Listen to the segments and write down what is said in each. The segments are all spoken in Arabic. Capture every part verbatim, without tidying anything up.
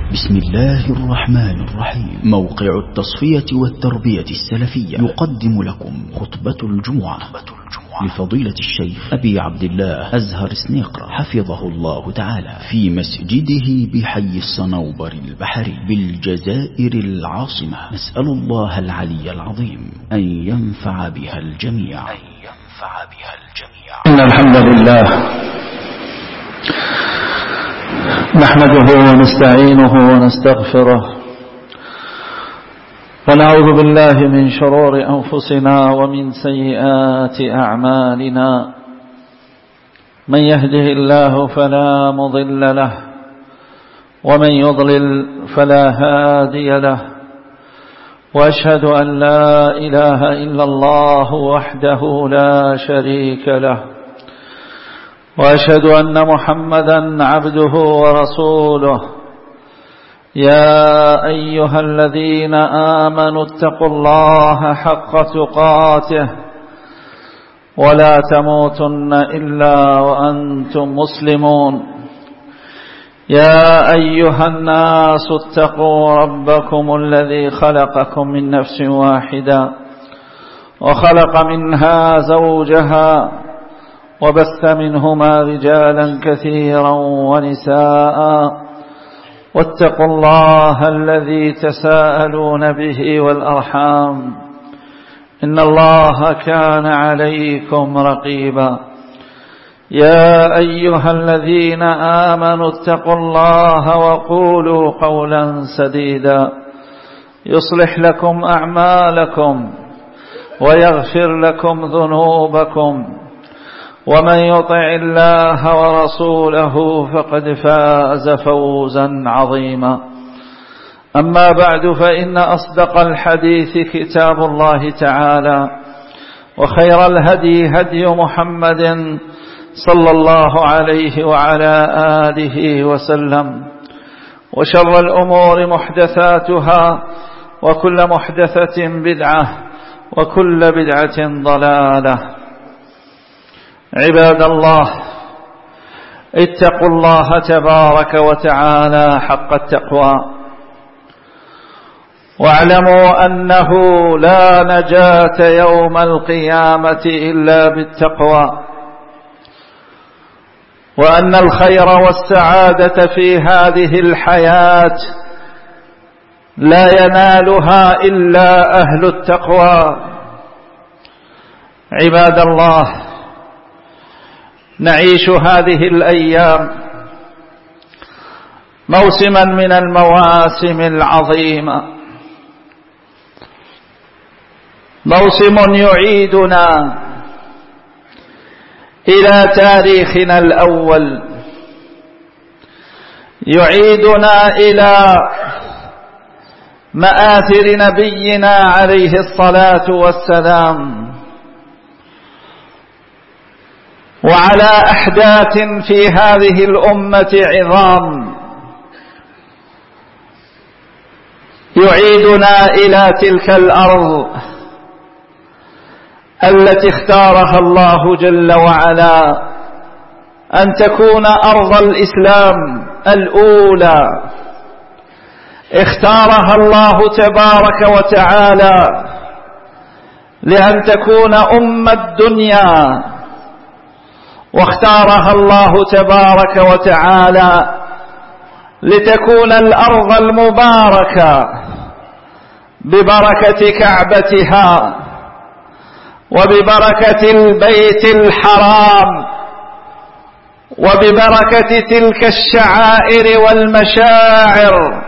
بسم الله الرحمن الرحيم. موقع التصفية والتربية السلفية يقدم لكم خطبة الجمعة لفضيلة الشيخ أبي عبد الله أزهر سنيقرة حفظه الله تعالى في مسجده بحي الصنوبر البحري بالجزائر العاصمة. نسأل الله العلي العظيم أن ينفع بها الجميع أن ينفع بها الجميع. إن الحمد لله نحمده ونستعينه ونستغفره ونعوذ بالله من شرور أنفسنا ومن سيئات أعمالنا. من يهده الله فلا مضل له ومن يضلل فلا هادي له، وأشهد أن لا إله إلا الله وحده لا شريك له، وأشهد أن محمدا عبده ورسوله. يا أيها الذين آمنوا اتقوا الله حق تقاته ولا تموتن إلا وأنتم مسلمون. يا أيها الناس اتقوا ربكم الذي خلقكم من نفس واحدة وخلق منها زوجها وبث منهما رجالا كثيرا ونساء، واتقوا الله الذي تساءلون به والأرحام إن الله كان عليكم رقيبا. يا أيها الذين آمنوا اتقوا الله وقولوا قولا سديدا يصلح لكم أعمالكم ويغفر لكم ذنوبكم، ومن يطع الله ورسوله فقد فاز فوزا عظيما. أما بعد، فإن أصدق الحديث كتاب الله تعالى، وخير الهدي هدي محمد صلى الله عليه وعلى آله وسلم، وشر الأمور محدثاتها، وكل محدثة بدعة، وكل بدعة ضلالة. عباد الله، اتقوا الله تبارك وتعالى حق التقوى، واعلموا أنه لا نجاة يوم القيامة إلا بالتقوى، وأن الخير والسعادة في هذه الحياة لا ينالها إلا أهل التقوى. عباد الله، نعيش هذه الأيام موسما من المواسم العظيمة، موسم يعيدنا إلى تاريخنا الأول، يعيدنا إلى مآثر نبينا عليه الصلاة والسلام، وعلى أحداث في هذه الأمة عظام، يعيدنا إلى تلك الأرض التي اختارها الله جل وعلا أن تكون أرض الإسلام الأولى. اختارها الله تبارك وتعالى لأن تكون أم الدنيا، واختارها الله تبارك وتعالى لتكون الأرض المباركة ببركة كعبتها وببركة البيت الحرام وببركة تلك الشعائر والمشاعر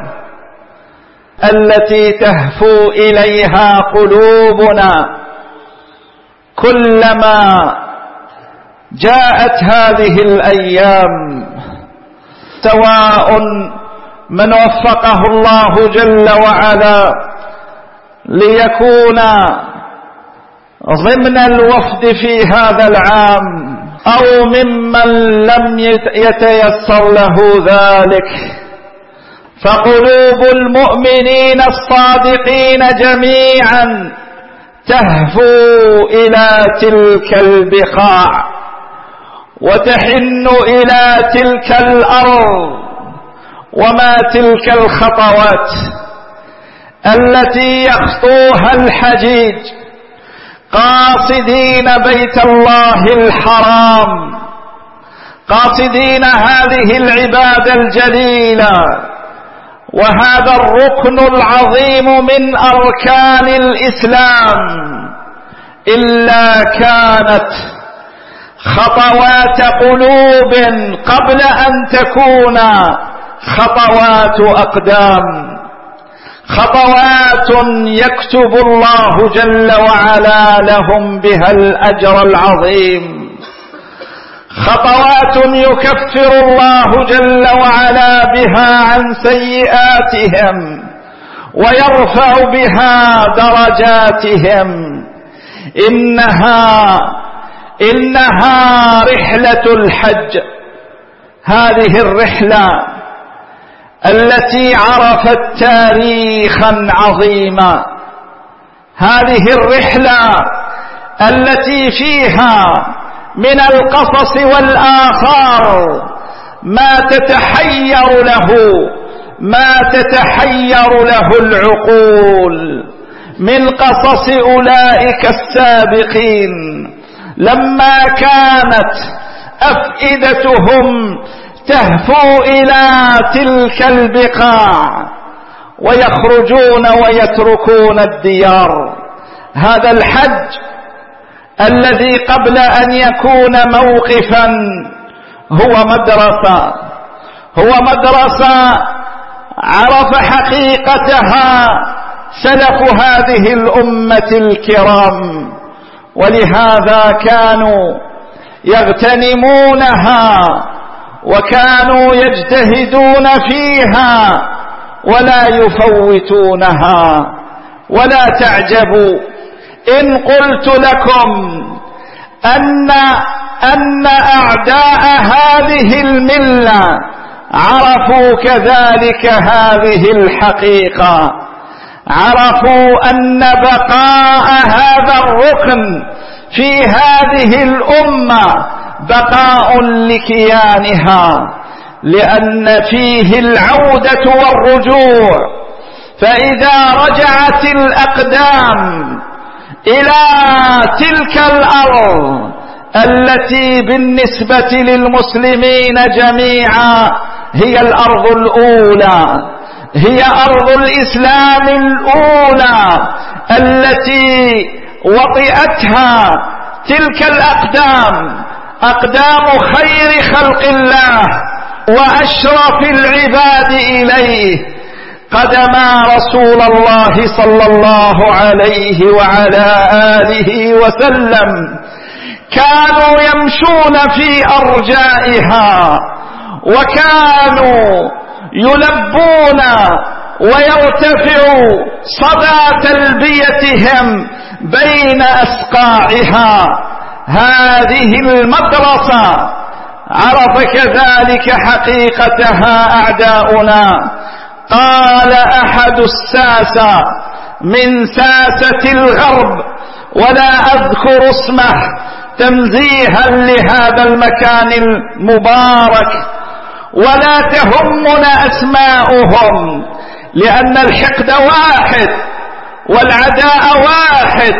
التي تهفو إليها قلوبنا كلما جاءت هذه الأيام، سواء من وفقه الله جل وعلا ليكون ضمن الوفد في هذا العام أو ممن لم يتيسر له ذلك، فقلوب المؤمنين الصادقين جميعا تهفو إلى تلك البقاع وتحن إلى تلك الأرض وما تلك الخطوات التي يخطوها الحجيج قاصدين بيت الله الحرام، قاصدين هذه العبادة الجليلة وهذا الركن العظيم من أركان الإسلام، إلا كانت خطوات قلوب قبل أن تكون خطوات أقدام، خطوات يكتب الله جل وعلا لهم بها الأجر العظيم، خطوات يكفر الله جل وعلا بها عن سيئاتهم ويرفع بها درجاتهم. إنها إنها رحلة الحج، هذه الرحلة التي عرفت تاريخا عظيما، هذه الرحلة التي فيها من القصص والآثار ما تتحير له ما تتحير له العقول من قصص أولئك السابقين لما كانت أفئدتهم تهفو إلى تلك البقاع ويخرجون ويتركون الديار. هذا الحج الذي قبل أن يكون موقفا هو مدرسة، هو مدرسة عرف حقيقتها سلف هذه الأمة الكرام، ولهذا كانوا يغتنمونها وكانوا يجتهدون فيها ولا يفوتونها. ولا تعجبوا إن قلت لكم أن أن أعداء هذه الملة عرفوا كذلك هذه الحقيقة، عرفوا أن بقاء هذا الركن في هذه الأمة بقاء لكيانها، لأن فيه العودة والرجوع. فإذا رجعت الأقدام إلى تلك الأرض التي بالنسبة للمسلمين جميعا هي الأرض الأولى، هي أرض الإسلام الأولى التي وطئتها تلك الأقدام، أقدام خير خلق الله وأشرف العباد إليه، قدما رسول الله صلى الله عليه وعلى آله وسلم، كانوا يمشون في أرجائها وكانوا يلبون ويرتفع صدى تلبيتهم بين أسقاعها. هذه المدرسة عرف كذلك حقيقتها أعداؤنا. قال أحد الساسة من ساسة الغرب، ولا أذكر اسمه تنزيها لهذا المكان المبارك ولا تهمنا أسماؤهم، لأن الحقد واحد والعداء واحد،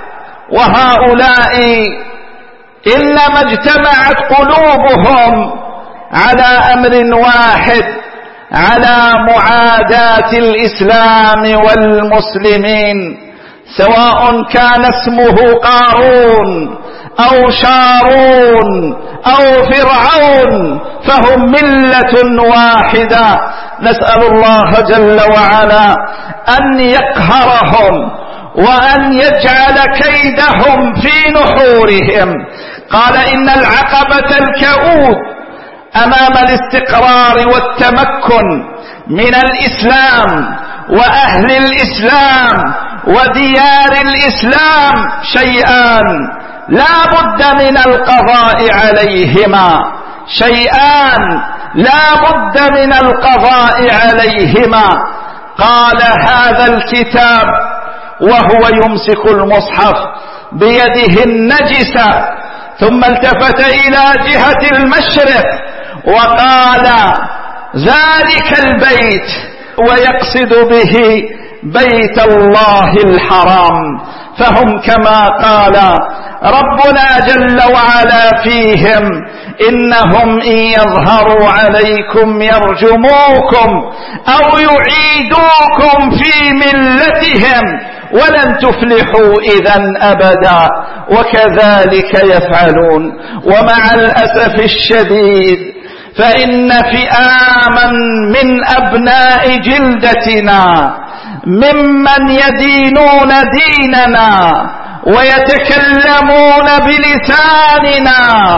وهؤلاء إنما اجتمعت قلوبهم على أمر واحد، على معاداة الإسلام والمسلمين، سواء كان اسمه قارون أو شارون أو فرعون، فهم ملة واحدة. نسأل الله جل وعلا أن يقهرهم وأن يجعل كيدهم في نحورهم. قال إن العقبة الكؤود أمام الاستقرار والتمكن من الإسلام وأهل الإسلام وديار الإسلام شيئان لا بد من القضاء عليهما، شيئان لا بد من القضاء عليهما. قال هذا الكتاب وهو يمسك المصحف بيده النجسة، ثم التفت إلى جهة المشرق وقال ذلك البيت، ويقصد به بيت الله الحرام. فهم كما قال ربنا جل وعلا فيهم: إنهم إن يظهروا عليكم يرجموكم أو يعيدوكم في ملتهم ولن تفلحوا إذا أبدا، وكذلك يفعلون. ومع الأسف الشديد فإن فئاما من أبناء جلدتنا ممن يدينون ديننا ويتكلمون بلساننا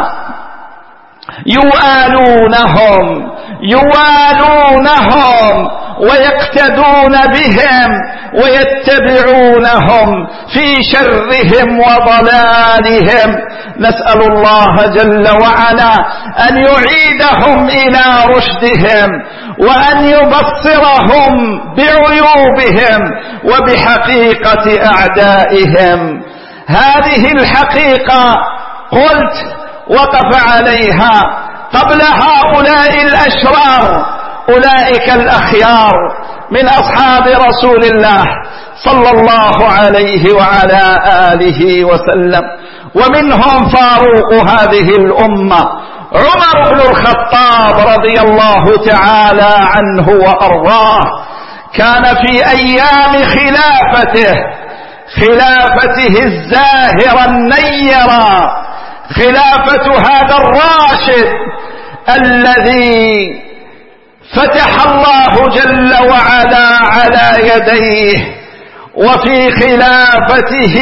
يوالونهم يوالونهم ويقتدون بهم ويتبعونهم في شرهم وضلالهم. نسأل الله جل وعلا أن يعيدهم إلى رشدهم وأن يبصرهم بعيوبهم وبحقيقة أعدائهم. هذه الحقيقة قلت وقف عليها قبل هؤلاء الأشرار أولئك الأخيار من أصحاب رسول الله صلى الله عليه وعلى آله وسلم، ومنهم فاروق هذه الأمة عمر بن الخطاب رضي الله تعالى عنه وأرضاه. كان في أيام خلافته خلافته الزاهرة النيرة، خلافة هذا الراشد الذي فتح الله جل وعلا على يديه، وفي خلافته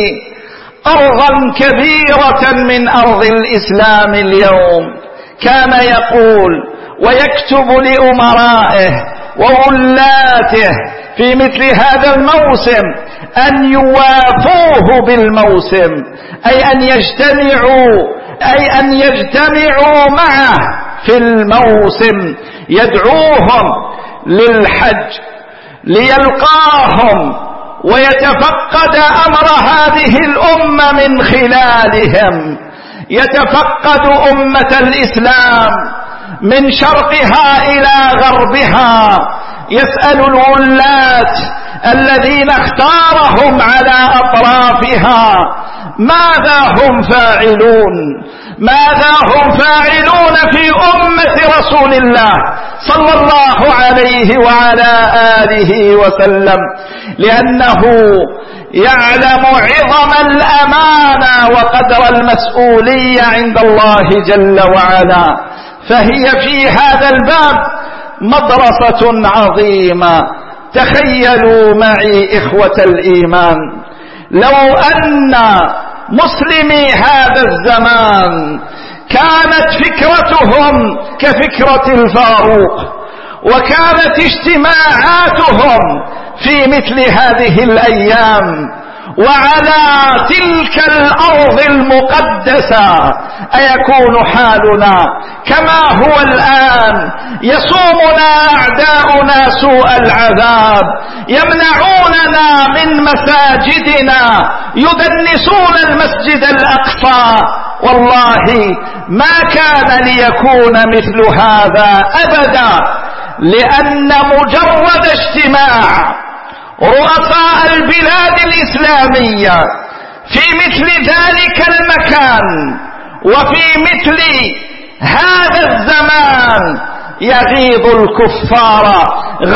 أرضا كبيرة من أرض الإسلام اليوم. كان يقول ويكتب لأمرائه وولاته في مثل هذا الموسم أن يوافوه بالموسم، أي أن يجتمعوا أي أن يجتمعوا معه في الموسم، يدعوهم للحج ليلقاهم ويتفقد أمر هذه الأمة من خلالهم، يتفقد أمة الإسلام من شرقها إلى غربها، يسأل الولاة الذين اختارهم على أطرافها ماذا هم فاعلون، ماذا هم فاعلون في أمة رسول الله صلى الله عليه وعلى آله وسلم، لأنه يعلم عظم الأمانة وقدر المسؤولية عند الله جل وعلا. فهي في هذا الباب مدرسة عظيمة. تخيلوا معي إخوة الإيمان، لو أن مسلمي هذا الزمان كانت فكرتهم كفكرة الفاروق، وكانت اجتماعاتهم في مثل هذه الأيام وعلى تلك الأرض المقدسة، أيكون حالنا كما هو الآن؟ يصومنا أعداؤنا سوء العذاب، يمنعوننا من مساجدنا، يدنسون المسجد الأقصى. والله ما كان ليكون مثل هذا أبدا، لأن مجرد اجتماع رؤساء البلاد الإسلامية في مثل ذلك المكان وفي مثل هذا الزمان يغيظ الكفار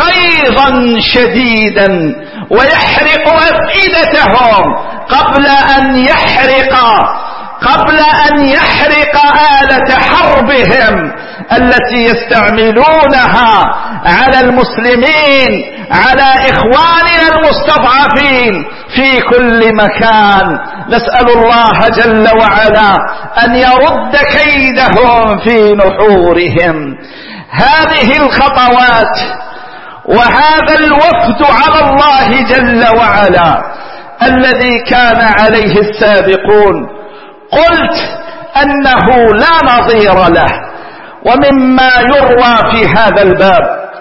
غيظا شديدا ويحرق أفئدتهم قبل أن يحرق قبل أن يحرق آلة حربهم التي يستعملونها على المسلمين، على إخواننا المستضعفين في كل مكان. نسأل الله جل وعلا أن يرد كيدهم في نحورهم. هذه الخطوات وهذا الوفد على الله جل وعلا الذي كان عليه السابقون، قلت أنه لا نظير له. ومما يروى في هذا الباب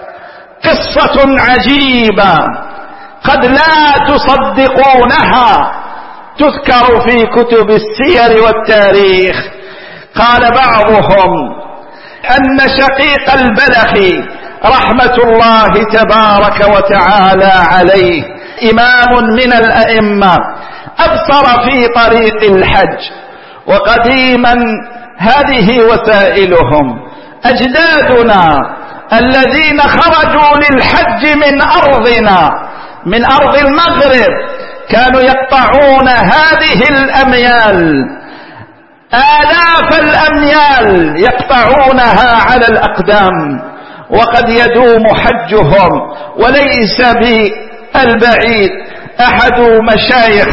قصة عجيبة قد لا تصدقونها، تذكر في كتب السير والتاريخ. قال بعضهم أن شقيق البلخي رحمة الله تبارك وتعالى عليه إمام من الأئمة أبصر في طريق الحج، وقديما هذه وسائلهم أجدادنا الذين خرجوا للحج من أرضنا من أرض المغرب كانوا يقطعون هذه الأميال، آلاف الأميال يقطعونها على الأقدام، وقد يدوم حجهم. وليس بالبعيد أحد مشايخ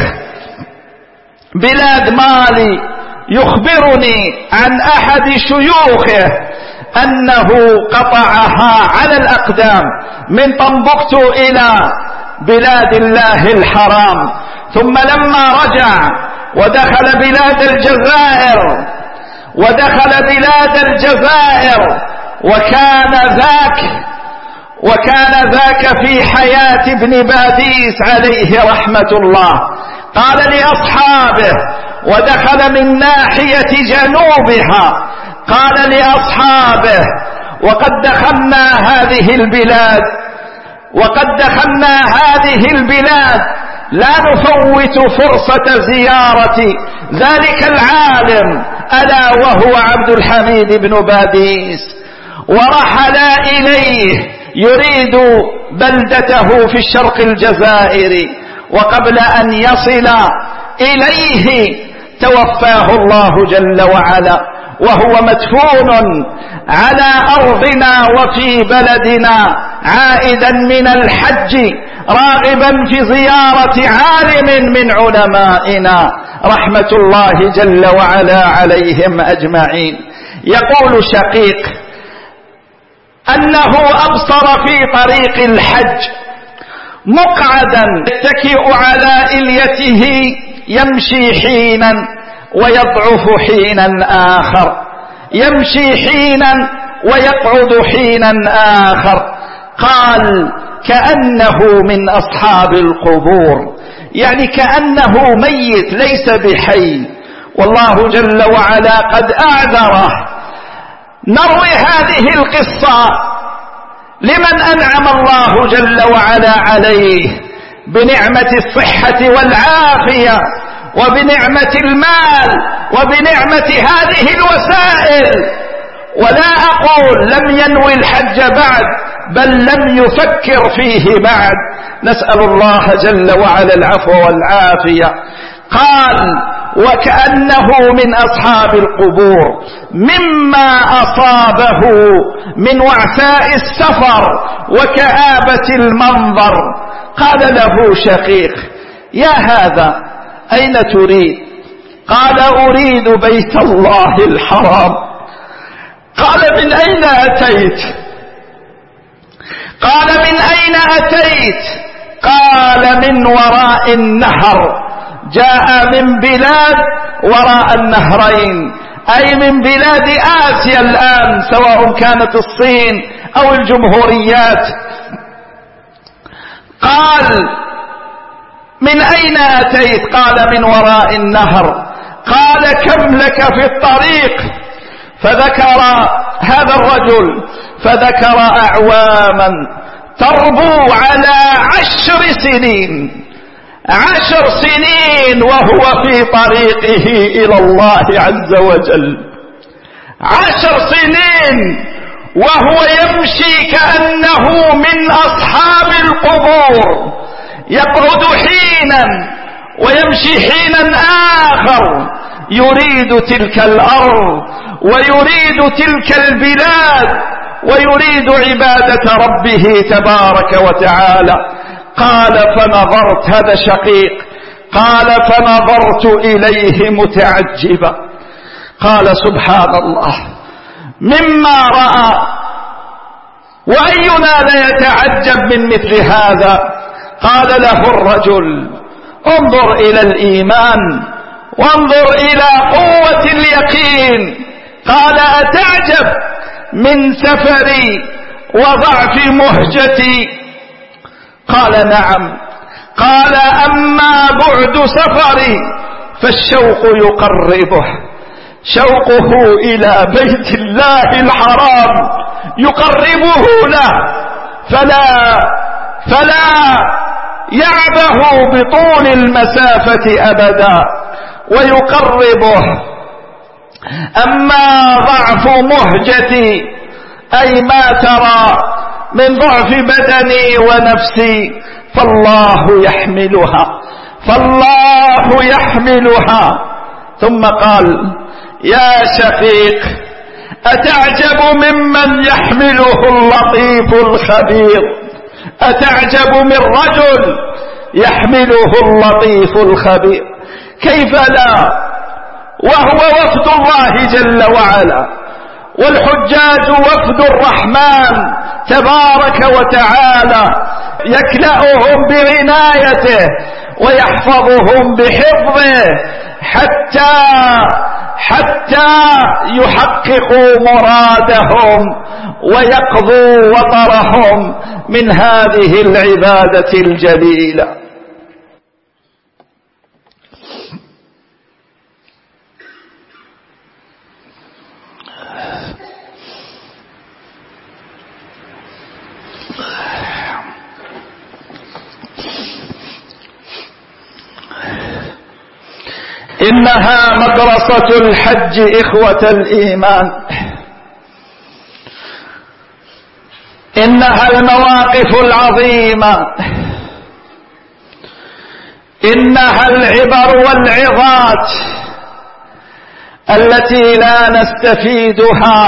بلاد مالي يخبرني عن أحد شيوخه أنه قطعها على الأقدام من طنبكتو إلى بلاد الله الحرام، ثم لما رجع ودخل بلاد الجزائر ودخل بلاد الجزائر وكان ذاك وكان ذاك في حياة ابن باديس عليه رحمة الله، قال لأصحابه ودخل من ناحية جنوبها، قال لأصحابه وقد دخلنا هذه البلاد وقد دخلنا هذه البلاد لا نفوت فرصة زيارة ذلك العالم ألا وهو عبد الحميد بن باديس، ورحل إليه يريد بلدته في الشرق الجزائري، وقبل أن يصل إليه توفاه الله جل وعلا وهو مدفون على أرضنا وفي بلدنا، عائدا من الحج راغبا في زيارة عالم من علمائنا رحمة الله جل وعلا عليهم أجمعين. يقول شقيق أنه أبصر في طريق الحج مقعدا يتكئ على إليته يمشي حينا ويضعف حينا آخر، يمشي حينا ويقعد حينا آخر، قال كأنه من أصحاب القبور، يعني كأنه ميت ليس بحي، والله جل وعلا قد أعذره. نروي هذه القصة لمن أنعم الله جل وعلا عليه بنعمة الصحة والعافية وبنعمة المال وبنعمة هذه الوسائل، ولا أقول لم ينوي الحج بعد، بل لم يفكر فيه بعد، نسأل الله جل وعلا العفو والعافية. قال وكأنه من أصحاب القبور مما أصابه من وعثاء السفر وكآبة المنظر. قال له شقيق يا هذا أين تريد؟ قال أريد بيت الله الحرام. قال من أين أتيت؟ قال من أين أتيت؟ قال من وراء النهر، جاء من بلاد وراء النهرين، أي من بلاد آسيا الآن، سواء كانت الصين أو الجمهوريات. قال من أين أتيت؟ قال من وراء النهر. قال كم لك في الطريق؟ فذكر هذا الرجل فذكر أعواما تربو على عشر سنين، عشر سنين وهو في طريقه إلى الله عز وجل، عشر سنين وهو يمشي كأنه من أصحاب القبور، يقعد حينا ويمشي حينا آخر، يريد تلك الأرض ويريد تلك البلاد ويريد عبادة ربه تبارك وتعالى. قال فنظرت، هذا شقيق، قال فنظرت إليه متعجبا. قال سبحان الله مما رأى، وأينا لا يتعجب من مثل هذا. قال له الرجل انظر إلى الإيمان وانظر إلى قوة اليقين. قال أتعجب من سفري وضعف مهجتي؟ قال نعم. قال أما بعد سفري فالشوق يقربه، شوقه إلى بيت الله الحرام يقربه له، فلا فلا يعبه بطول المسافة أبدا ويقربه. أما ضعف مهجتي أي ما ترى من ضعف بدني ونفسي فالله يحملها فالله يحملها. ثم قال: يا شفيق، أتعجب ممن يحمله اللطيف الخبير؟ أتعجب من رجل يحمله اللطيف الخبير؟ كيف لا وهو وفد الله جل وعلا، والحجاج وفد الرحمن تبارك وتعالى، يكلأهم بعنايته ويحفظهم بحفظه حتى حتى يحققوا مرادهم ويقضوا وطرهم من هذه العبادة الجليلة. إنها مدرسة الحج إخوة الإيمان، إنها المواقف العظيمة، إنها العبر والعظات التي لا نستفيدها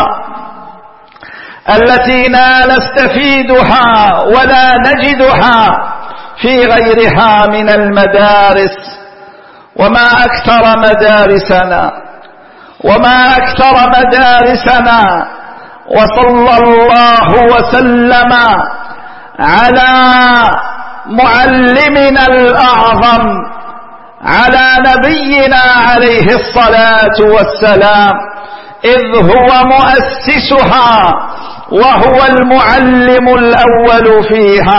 التي لا نستفيدها ولا نجدها في غيرها من المدارس. وما أكثر مدارسنا وما أكثر مدارسنا وصلى الله وسلم على معلمنا الأعظم، على نبينا عليه الصلاة والسلام، إذ هو مؤسسها وهو المعلم الأول فيها.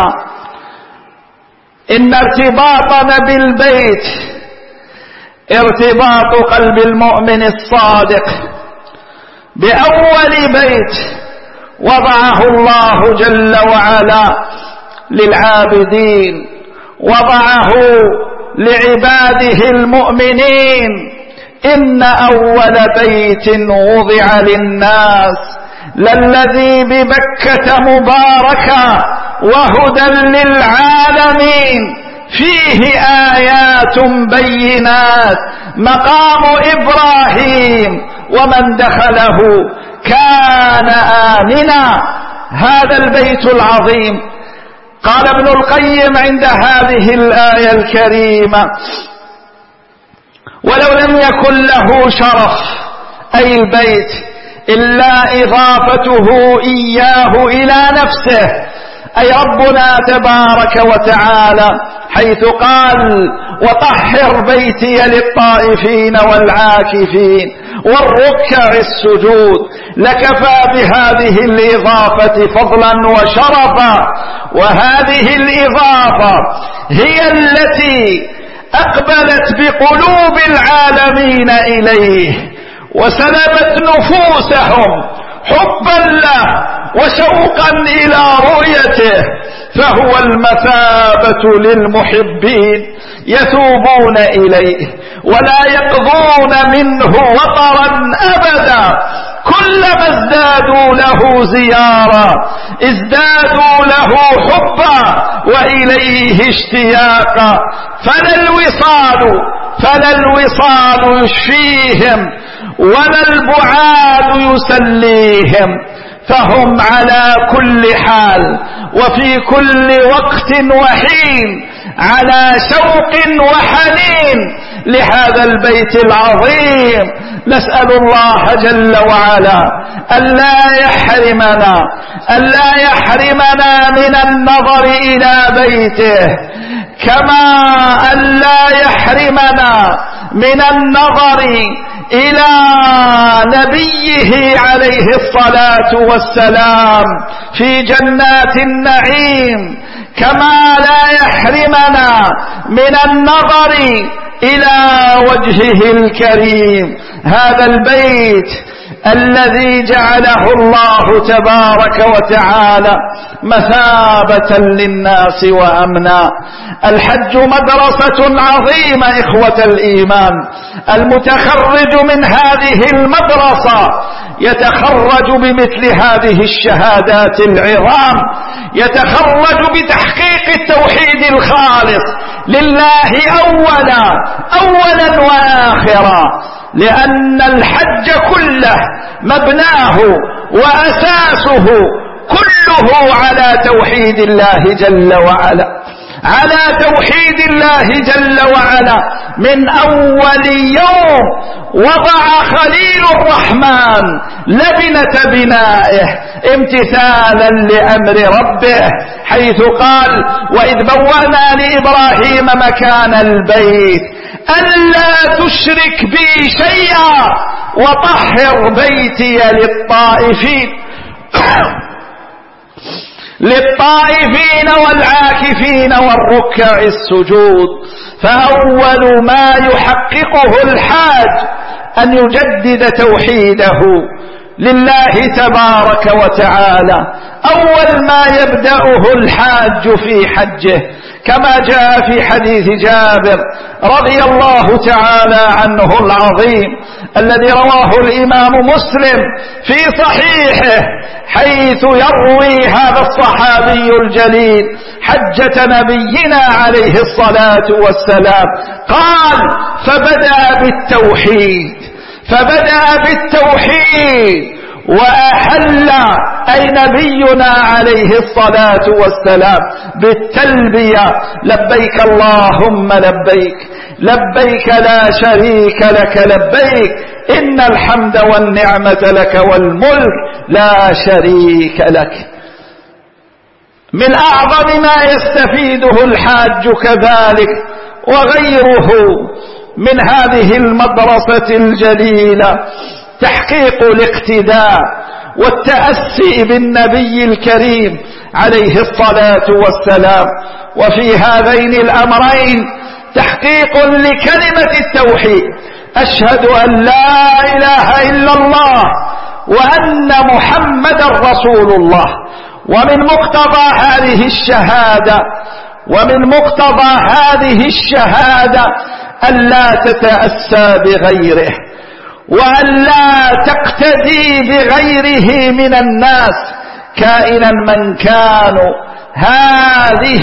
إن ارتباطنا بالبيت ارتباط قلب المؤمن الصادق بأول بيت وضعه الله جل وعلا للعابدين، وضعه لعباده المؤمنين. إن أول بيت وضع للناس للذي ببكة مباركا وهدى للعالمين، فيه آيات بينات مقام إبراهيم ومن دخله كان آمنا. هذا البيت العظيم. قال ابن القيم عند هذه الآية الكريمة: ولو لم يكن له شرف أي البيت إلا إضافته إياه إلى نفسه، أي ربنا تبارك وتعالى حيث قال: وطهر بيتي للطائفين والعاكفين والركع السجود، لكفى بهذه الإضافة فضلا وشرفا. وهذه الإضافة هي التي أقبلت بقلوب العالمين إليه وسلبت نفوسهم حبا له وشوقا إلى رؤيته، فهو المثابة للمحبين يتوبون إليه ولا يقضون منه وطرا أبدا. كلما ازدادوا له زيارة ازدادوا له حبا وإليه اشتياقا. فلا الوصال فلا الوصال يشفيهم ولا البعاد يسليهم، فهم على كل حال وفي كل وقت وحين على شوق وحنين لهذا البيت العظيم. نسأل الله جل وعلا ألا يحرمنا ألا يحرمنا من النظر إلى بيته، كما ألا يحرمنا من النظر إلى نبيه عليه الصلاة والسلام في جنات النعيم، كما لا يحرمنا من النظر إلى وجهه الكريم. هذا البيت الذي جعله الله تبارك وتعالى مثابة للناس وأمنا. الحج مدرسة عظيمة إخوة الإيمان. المتخرج من هذه المدرسة يتخرج بمثل هذه الشهادات العظام، يتخرج بتحقيق التوحيد الخالص لله أولا أولا وآخرا، لأن الحج كله مبناه وأساسه كله على توحيد الله جل وعلا، على توحيد الله جل وعلا. من أول يوم وضع خليل الرحمن لبنة بنائه امتثالا لأمر ربه، حيث قال: وإذ بوأنا لإبراهيم مكان البيت ألا تشرك بي شيئا وطهر بيتي للطائفين للطائفين والعاكفين والركع السجود. فأول ما يحققه الحاج أن يجدد توحيده لله تبارك وتعالى. أول ما يبدأه الحاج في حجه كما جاء في حديث جابر رضي الله تعالى عنه العظيم الذي رواه الإمام مسلم في صحيحه، حيث يروي هذا الصحابي الجليل حجة نبينا عليه الصلاة والسلام، قال: فبدأ بالتوحيد فبدأ بالتوحيد وأحل أي نبينا عليه الصلاة والسلام بالتلبية: لبيك اللهم لبيك لبيك لا شريك لك لبيك إن الحمد والنعمة لك والملك لا شريك لك. من أعظم ما يستفيده الحاج كذلك وغيره من هذه المدرسة الجليلة تحقيق الاقتداء والتأسي بالنبي الكريم عليه الصلاة والسلام. وفي هذين الأمرين تحقيق لكلمة التوحيد: أشهد أن لا إله إلا الله وأن محمد رسول الله. ومن مقتضى هذه الشهادة ومن مقتضى هذه الشهادة ألا تتأسى بغيره وأن لا تقتدي بغيره من الناس كائنا من كانوا. هذه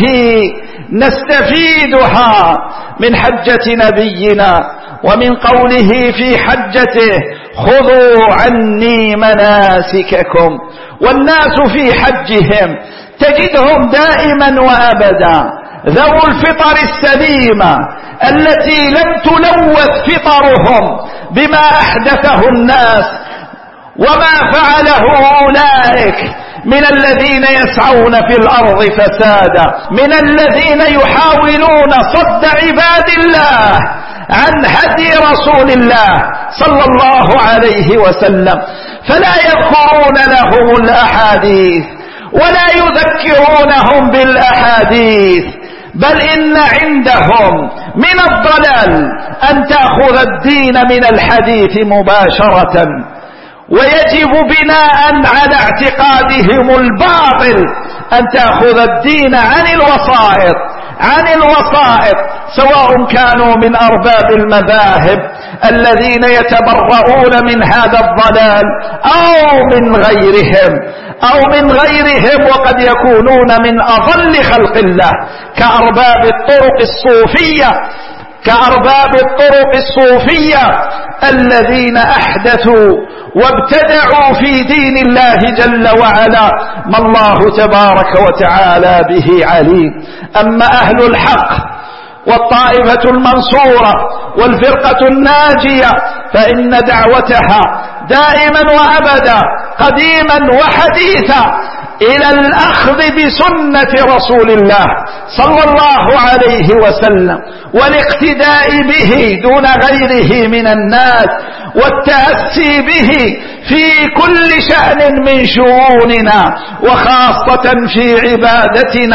نستفيدها من حجة نبينا ومن قوله في حجته: خذوا عني مناسككم. والناس في حجهم تجدهم دائما وأبدا ذو الفطر السليمة التي لم تلوث فطرهم بما أحدثه الناس وما فعله أولئك من الذين يسعون في الأرض فسادا، من الذين يحاولون صد عباد الله عن هدي رسول الله صلى الله عليه وسلم، فلا يذكرون لهم الأحاديث ولا يذكرونهم بالأحاديث، بل إن عندهم من الضلال أن تأخذ الدين من الحديث مباشرة، ويجب بناء على اعتقادهم الباطل أن تأخذ الدين عن الوسائط عن الوسائط سواء كانوا من أرباب المذاهب الذين يتبرؤون من هذا الضلال أو من غيرهم أو من غيرهم وقد يكونون من أضل خلق الله كأرباب الطرق الصوفية كأرباب الطرق الصوفية الذين أحدثوا وابتدعوا في دين الله جل وعلا ما الله تبارك وتعالى به عليم. أما أهل الحق والطائفة المنصورة والفرقة الناجية فإن دعوتها دائما وأبدا قديما وحديثا إلى الأخذ بسنة رسول الله صلى الله عليه وسلم والاقتداء به دون غيره من الناس والتأسي به في كل شأن من شؤوننا وخاصة في عبادتنا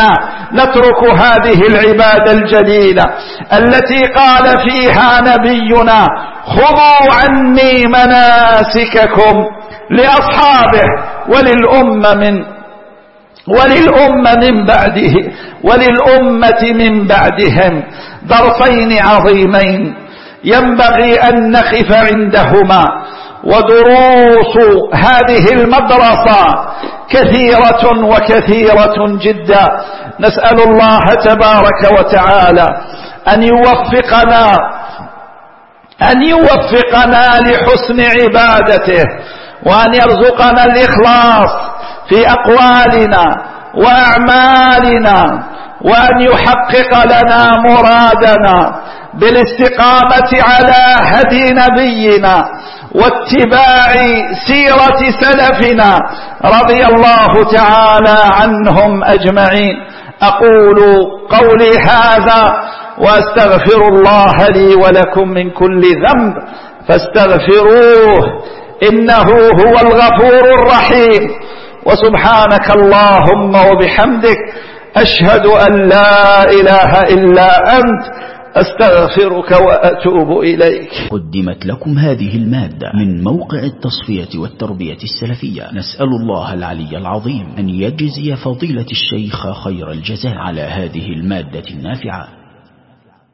نترك هذه العبادة الجليلة التي قال فيها نبينا خذوا عني مناسككم لأصحابه وللأمة من وللأمة من بعده وللأمة من بعدهم درسين عظيمين ينبغي أن نقف عندهما. ودروس هذه المدرسة كثيرة وكثيرة جدا. نسأل الله تبارك وتعالى أن يوفقنا أن يوفقنا لحسن عبادته، وأن يرزقنا الإخلاص في أقوالنا وأعمالنا، وأن يحقق لنا مرادنا بالاستقامة على هدي نبينا واتباع سيرة سلفنا رضي الله تعالى عنهم أجمعين. أقول قولي هذا وأستغفر الله لي ولكم من كل ذنب فاستغفروه إنه هو الغفور الرحيم. وسبحانك اللهم وبحمدك أشهد أن لا إله إلا أنت أستغفرك وأتوب إليك. قدمت لكم هذه المادة من موقع التصفية والتربية السلفية. نسأل الله العلي العظيم أن يجزي فضيلة الشيخ خير الجزاء على هذه المادة النافعة.